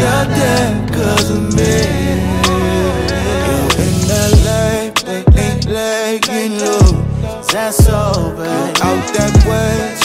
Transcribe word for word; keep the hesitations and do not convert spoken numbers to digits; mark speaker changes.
Speaker 1: you're dead cause of me. You in L A, they ain't laying low. That's all, babe. Out that way.